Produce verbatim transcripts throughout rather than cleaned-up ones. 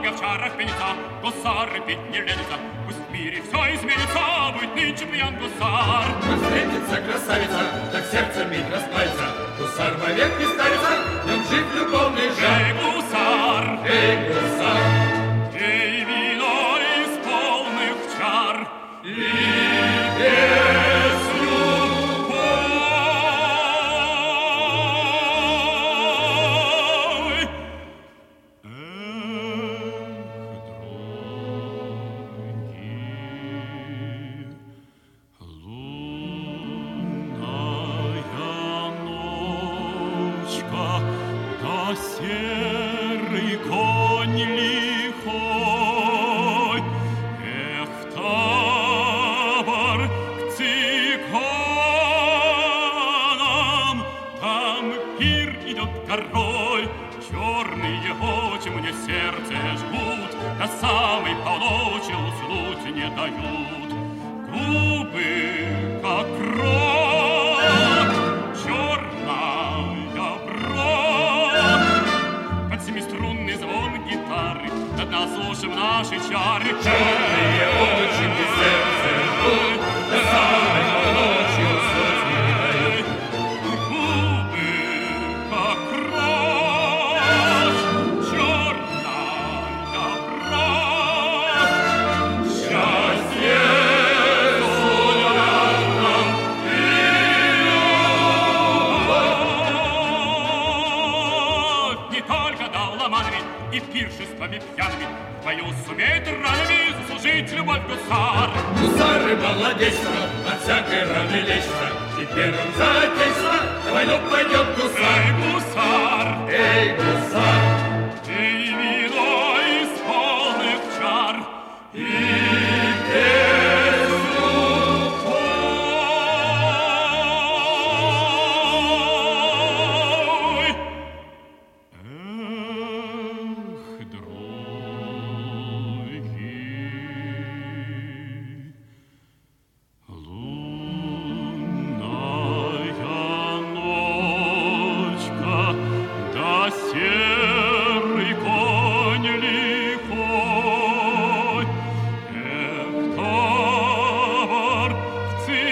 только в чарах пенится, гусары пить не ленится. Пусть в мире все изменится, будет нынче пьян гусар. Как встретится красавица, так сердце миг расплавится. Гусар вовек не старится, в нем жить любовный жар. Эй, гусар! Эй, гусар! Эй, вино из полных чар! И песню пой! Эх, да серый конь лихой, эх, табор к цыганам, там пир идет горой, черные очи мне сердце жгут, до самой полночи уснуть не дают. Губы, как кровь, черная бровь, под семиструнный звон гитары, над насушим наши чары. черные очи мне сердце жгут, до самой полночи уснуть не дают. Губы, как кровь, черная бровь, Счастье не только дал ломанами и пиршествами пьяными, в бою сумеет ранами заслужить любовь гусар. Гусары молодечество, от всякой раны лечится, и первым за отечество на войну пойдет гусар. Эй, гусар! Эй, гусар! Эй, вино из полных чар! И песню пой! Эх, други, лунная ночка, да серый конь лихой, эх, табор к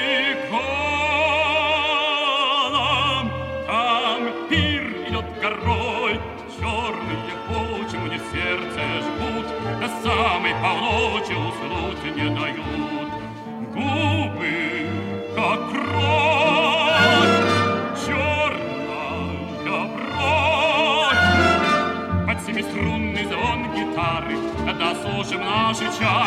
цыганам, там пир идет горой, черные очи мне сердце жгут, до самой полночи уснуть не дают. Губы, как кровь, черная бровь, под семиструнный звон гитары, когда слушаем наши чары.